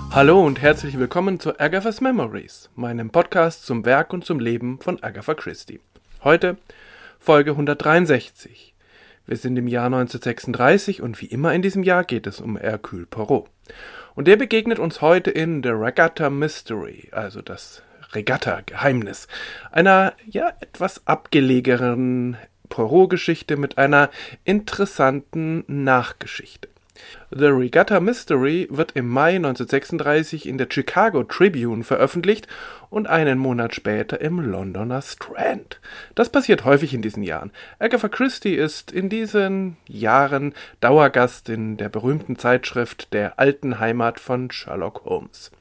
Hallo und herzlich willkommen zu Agatha's Memories, meinem Podcast zum Werk und zum Leben von Agatha Christie. Heute Folge 163. Wir sind im Jahr 1936 und wie immer in diesem Jahr geht es um Hercule Poirot. Und der begegnet uns heute in The Regatta Mystery, also das Regatta-Geheimnis, einer etwas abgelegenen Poirot-Geschichte mit einer interessanten Nachgeschichte. The Regatta Mystery wird im Mai 1936 in der Chicago Tribune veröffentlicht und einen Monat später im Londoner Strand. Das passiert häufig in diesen Jahren. Agatha Christie ist in diesen Jahren Dauergast in der berühmten Zeitschrift der alten Heimat von Sherlock Holmes.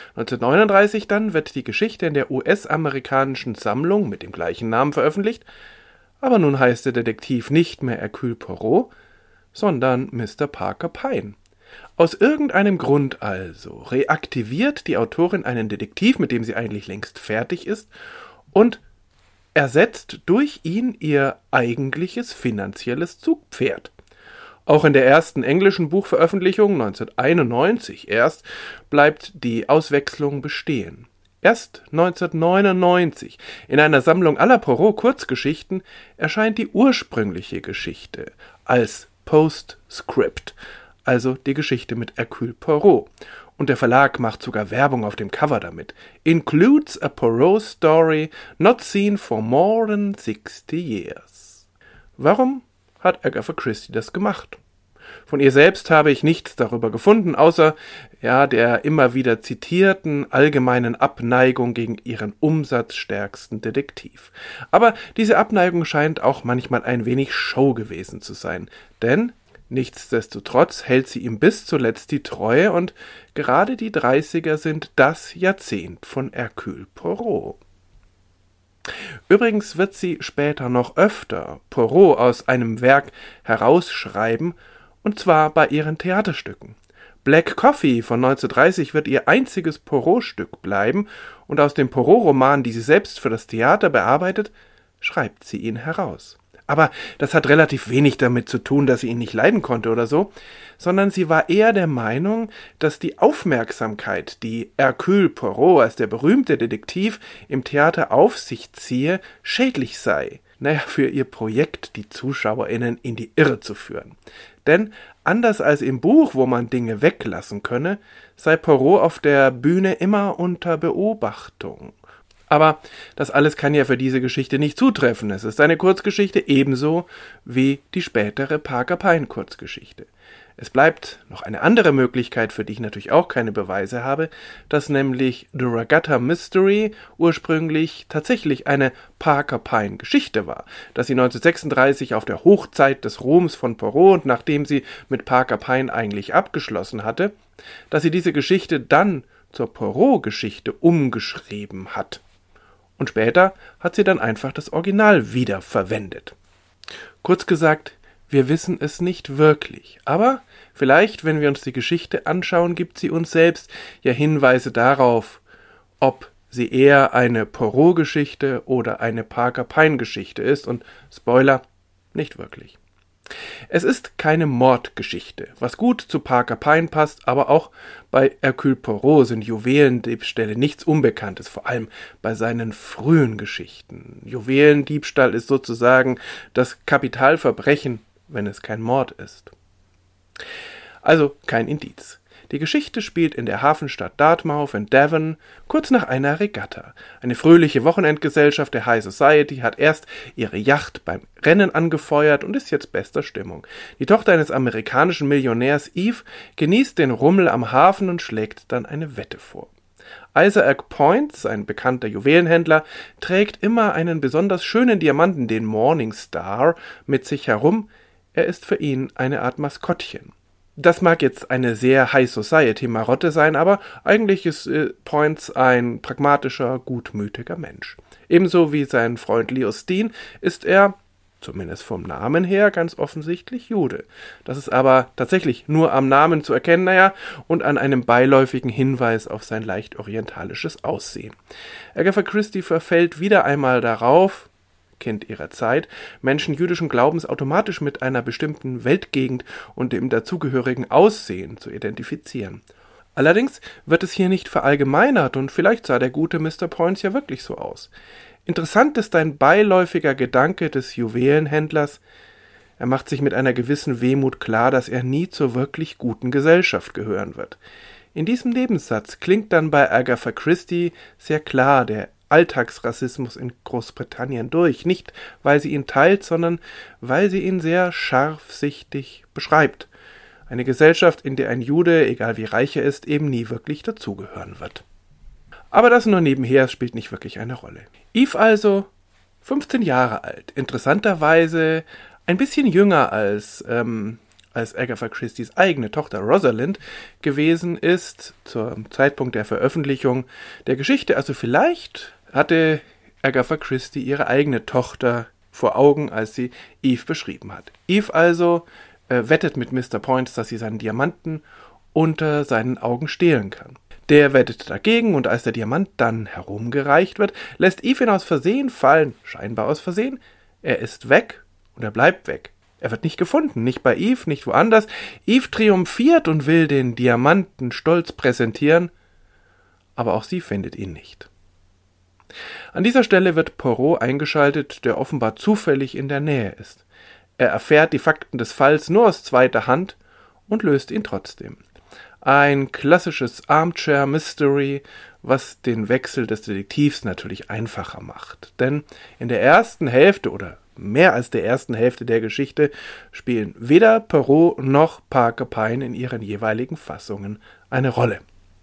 1939 dann wird die Geschichte in der US-amerikanischen Sammlung mit dem gleichen Namen veröffentlicht, aber nun heißt der Detektiv nicht mehr Hercule Poirot, sondern Mr. Parker Pyne. Aus irgendeinem Grund also reaktiviert die Autorin einen Detektiv, mit dem sie eigentlich längst fertig ist, und ersetzt durch ihn ihr eigentliches finanzielles Zugpferd. Auch in der ersten englischen Buchveröffentlichung 1991 erst bleibt die Auswechslung bestehen. Erst 1999, in einer Sammlung aller Poirot-Kurzgeschichten, erscheint die ursprüngliche Geschichte als Postscript, also die Geschichte mit Hercule Poirot. Und der Verlag macht sogar Werbung auf dem Cover damit. Includes a Poirot story not seen for more than 60 years. Warum hat Agatha Christie das gemacht? Von ihr selbst habe ich nichts darüber gefunden, außer der immer wieder zitierten allgemeinen Abneigung gegen ihren umsatzstärksten Detektiv. Aber diese Abneigung scheint auch manchmal ein wenig Show gewesen zu sein, denn nichtsdestotrotz hält sie ihm bis zuletzt die Treue und gerade die 30er sind das Jahrzehnt von Hercule Poirot. Übrigens wird sie später noch öfter Poirot aus einem Werk herausschreiben, und zwar bei ihren Theaterstücken. Black Coffee von 1930 wird ihr einziges Poirot-Stück bleiben und aus dem Poirot-Roman, die sie selbst für das Theater bearbeitet, schreibt sie ihn heraus. Aber das hat relativ wenig damit zu tun, dass sie ihn nicht leiden konnte oder so, sondern sie war eher der Meinung, dass die Aufmerksamkeit, die Hercule Poirot als der berühmte Detektiv im Theater auf sich ziehe, schädlich sei. Für ihr Projekt, die ZuschauerInnen in die Irre zu führen. Denn anders als im Buch, wo man Dinge weglassen könne, sei Poirot auf der Bühne immer unter Beobachtung. Aber das alles kann ja für diese Geschichte nicht zutreffen. Es ist eine Kurzgeschichte ebenso wie die spätere Parker Pyne Kurzgeschichte. Es bleibt noch eine andere Möglichkeit, für die ich natürlich auch keine Beweise habe, dass nämlich The Regatta Mystery ursprünglich tatsächlich eine Parker Pyne Geschichte war, dass sie 1936 auf der Hochzeit des Ruhms von Poirot und nachdem sie mit Parker Pyne eigentlich abgeschlossen hatte, dass sie diese Geschichte dann zur Poirot-Geschichte umgeschrieben hat. Und später hat sie dann einfach das Original wiederverwendet. Kurz gesagt, wir wissen es nicht wirklich, aber vielleicht, wenn wir uns die Geschichte anschauen, gibt sie uns selbst ja Hinweise darauf, ob sie eher eine Poirot-Geschichte oder eine Parker Pyne-Geschichte ist und Spoiler, nicht wirklich. Es ist keine Mordgeschichte, was gut zu Parker Pyne passt, aber auch bei Hercule Poirot sind Juwelendiebstähle nichts Unbekanntes, vor allem bei seinen frühen Geschichten. Juwelendiebstahl ist sozusagen das Kapitalverbrechen, wenn es kein Mord ist. Also kein Indiz. Die Geschichte spielt in der Hafenstadt Dartmouth in Devon, kurz nach einer Regatta. Eine fröhliche Wochenendgesellschaft der High Society hat erst ihre Yacht beim Rennen angefeuert und ist jetzt bester Stimmung. Die Tochter eines amerikanischen Millionärs Eve genießt den Rummel am Hafen und schlägt dann eine Wette vor. Isaac Points, ein bekannter Juwelenhändler, trägt immer einen besonders schönen Diamanten, den Morning Star, mit sich herum. Er ist für ihn eine Art Maskottchen. Das mag jetzt eine sehr High-Society-Marotte sein, aber eigentlich ist Points ein pragmatischer, gutmütiger Mensch. Ebenso wie sein Freund Leo Steen ist er, zumindest vom Namen her, ganz offensichtlich Jude. Das ist aber tatsächlich nur am Namen zu erkennen, und an einem beiläufigen Hinweis auf sein leicht orientalisches Aussehen. Agatha Christie verfällt wieder einmal darauf, Kind ihrer Zeit, Menschen jüdischen Glaubens automatisch mit einer bestimmten Weltgegend und dem dazugehörigen Aussehen zu identifizieren. Allerdings wird es hier nicht verallgemeinert und vielleicht sah der gute Mr. Poins ja wirklich so aus. Interessant ist ein beiläufiger Gedanke des Juwelenhändlers. Er macht sich mit einer gewissen Wehmut klar, dass er nie zur wirklich guten Gesellschaft gehören wird. In diesem Nebensatz klingt dann bei Agatha Christie sehr klar der Alltagsrassismus in Großbritannien durch, nicht weil sie ihn teilt, sondern weil sie ihn sehr scharfsichtig beschreibt. Eine Gesellschaft, in der ein Jude, egal wie reich er ist, eben nie wirklich dazugehören wird. Aber das nur nebenher, es spielt nicht wirklich eine Rolle. Eve also, 15 Jahre alt, interessanterweise ein bisschen jünger als Agatha Christies eigene Tochter Rosalind gewesen ist, zum Zeitpunkt der Veröffentlichung der Geschichte. Also vielleicht hatte Agatha Christie ihre eigene Tochter vor Augen, als sie Eve beschrieben hat. Eve also wettet mit Mr. Poins, dass sie seinen Diamanten unter seinen Augen stehlen kann. Der wettet dagegen und als der Diamant dann herumgereicht wird, lässt Eve ihn aus Versehen fallen, scheinbar aus Versehen. Er ist weg und er bleibt weg. Er wird nicht gefunden, nicht bei Eve, nicht woanders. Eve triumphiert und will den Diamanten stolz präsentieren, aber auch sie findet ihn nicht. An dieser Stelle wird Poirot eingeschaltet, der offenbar zufällig in der Nähe ist. Er erfährt die Fakten des Falls nur aus zweiter Hand und löst ihn trotzdem. Ein klassisches Armchair-Mystery, was den Wechsel des Detektivs natürlich einfacher macht. Denn in der ersten Hälfte oder mehr als der ersten Hälfte der Geschichte spielen weder Poirot noch Parker Pyne in ihren jeweiligen Fassungen eine Rolle.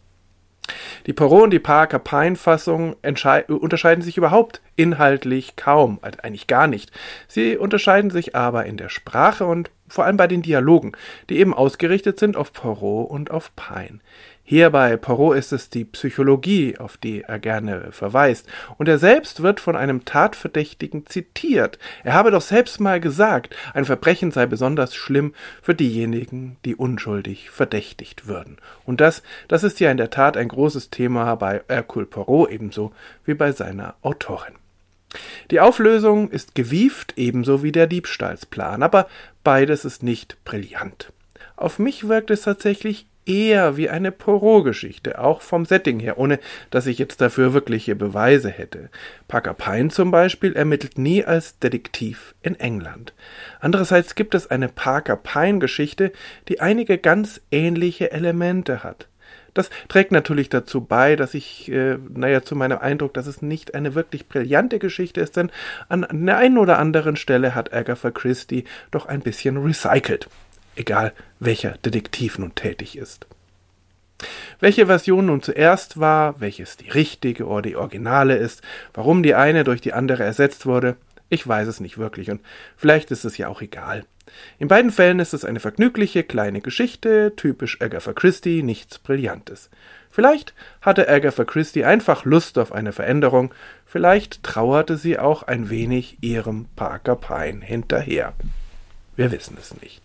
Die Poirot und die Parker Pyne Fassung unterscheiden sich überhaupt inhaltlich kaum, also eigentlich gar nicht. Sie unterscheiden sich aber in der Sprache und vor allem bei den Dialogen, die eben ausgerichtet sind auf Poirot und auf Pyne. Hier bei Poirot ist es die Psychologie, auf die er gerne verweist. Und er selbst wird von einem Tatverdächtigen zitiert. Er habe doch selbst mal gesagt, ein Verbrechen sei besonders schlimm für diejenigen, die unschuldig verdächtigt würden. Und das ist ja in der Tat ein großes Thema bei Hercule Poirot ebenso wie bei seiner Autorin. Die Auflösung ist gewieft, ebenso wie der Diebstahlsplan, aber beides ist nicht brillant. Auf mich wirkt es tatsächlich eher wie eine Poirot-Geschichte, auch vom Setting her, ohne dass ich jetzt dafür wirkliche Beweise hätte. Parker Pyne zum Beispiel ermittelt nie als Detektiv in England. Andererseits gibt es eine Parker Pyne-Geschichte, die einige ganz ähnliche Elemente hat. Das trägt natürlich dazu bei, dass ich, zu meinem Eindruck, dass es nicht eine wirklich brillante Geschichte ist, denn an der einen oder anderen Stelle hat Agatha Christie doch ein bisschen recycelt. Egal, welcher Detektiv nun tätig ist. Welche Version nun zuerst war, welches die richtige oder die originale ist, warum die eine durch die andere ersetzt wurde, ich weiß es nicht wirklich und vielleicht ist es ja auch egal. In beiden Fällen ist es eine vergnügliche kleine Geschichte, typisch Agatha Christie, nichts Brillantes. Vielleicht hatte Agatha Christie einfach Lust auf eine Veränderung, vielleicht trauerte sie auch ein wenig ihrem Parker Pyne hinterher. Wir wissen es nicht.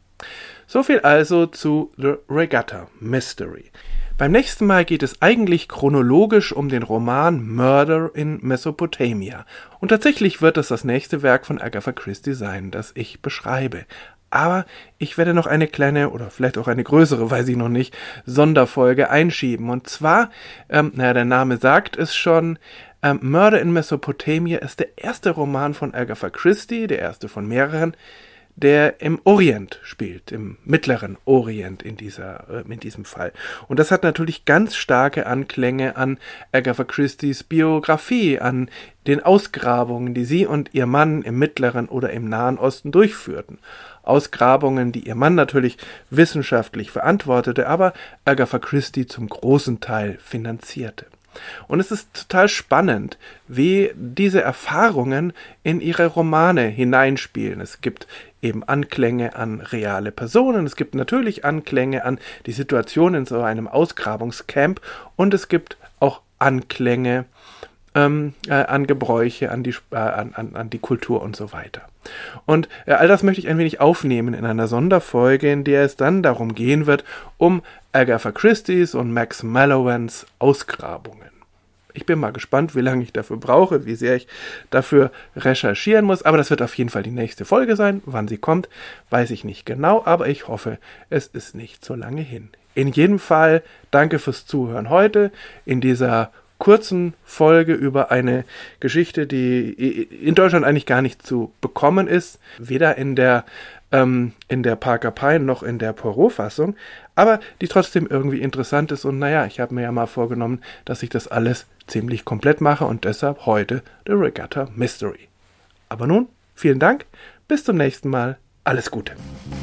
So viel also zu The Regatta Mystery. Beim nächsten Mal geht es eigentlich chronologisch um den Roman Murder in Mesopotamia. Und tatsächlich wird es das nächste Werk von Agatha Christie sein, das ich beschreibe. Aber ich werde noch eine kleine oder vielleicht auch eine größere, weiß ich noch nicht, Sonderfolge einschieben. Und zwar, der Name sagt es schon, Murder in Mesopotamia ist der erste Roman von Agatha Christie, der erste von mehreren, der im Orient spielt, im Mittleren Orient in diesem Fall. Und das hat natürlich ganz starke Anklänge an Agatha Christies Biografie, an den Ausgrabungen, die sie und ihr Mann im Mittleren oder im Nahen Osten durchführten. Ausgrabungen, die ihr Mann natürlich wissenschaftlich verantwortete, aber Agatha Christie zum großen Teil finanzierte. Und es ist total spannend, wie diese Erfahrungen in ihre Romane hineinspielen. Es gibt eben Anklänge an reale Personen, es gibt natürlich Anklänge an die Situation in so einem Ausgrabungscamp und es gibt auch Anklänge an Gebräuche, an die Kultur und so weiter. Und all das möchte ich ein wenig aufnehmen in einer Sonderfolge, in der es dann darum gehen wird, um Agatha Christies und Max Mallowans Ausgrabungen. Ich bin mal gespannt, wie lange ich dafür brauche, wie sehr ich dafür recherchieren muss, aber das wird auf jeden Fall die nächste Folge sein. Wann sie kommt, weiß ich nicht genau, aber ich hoffe, es ist nicht so lange hin. In jedem Fall danke fürs Zuhören heute in dieser kurzen Folge über eine Geschichte, die in Deutschland eigentlich gar nicht zu bekommen ist, weder in der Parker Pine noch in der Poirot-Fassung, aber die trotzdem irgendwie interessant ist und naja, ich habe mir ja mal vorgenommen, dass ich das alles ziemlich komplett mache und deshalb heute The Regatta Mystery. Aber nun, vielen Dank, bis zum nächsten Mal, alles Gute.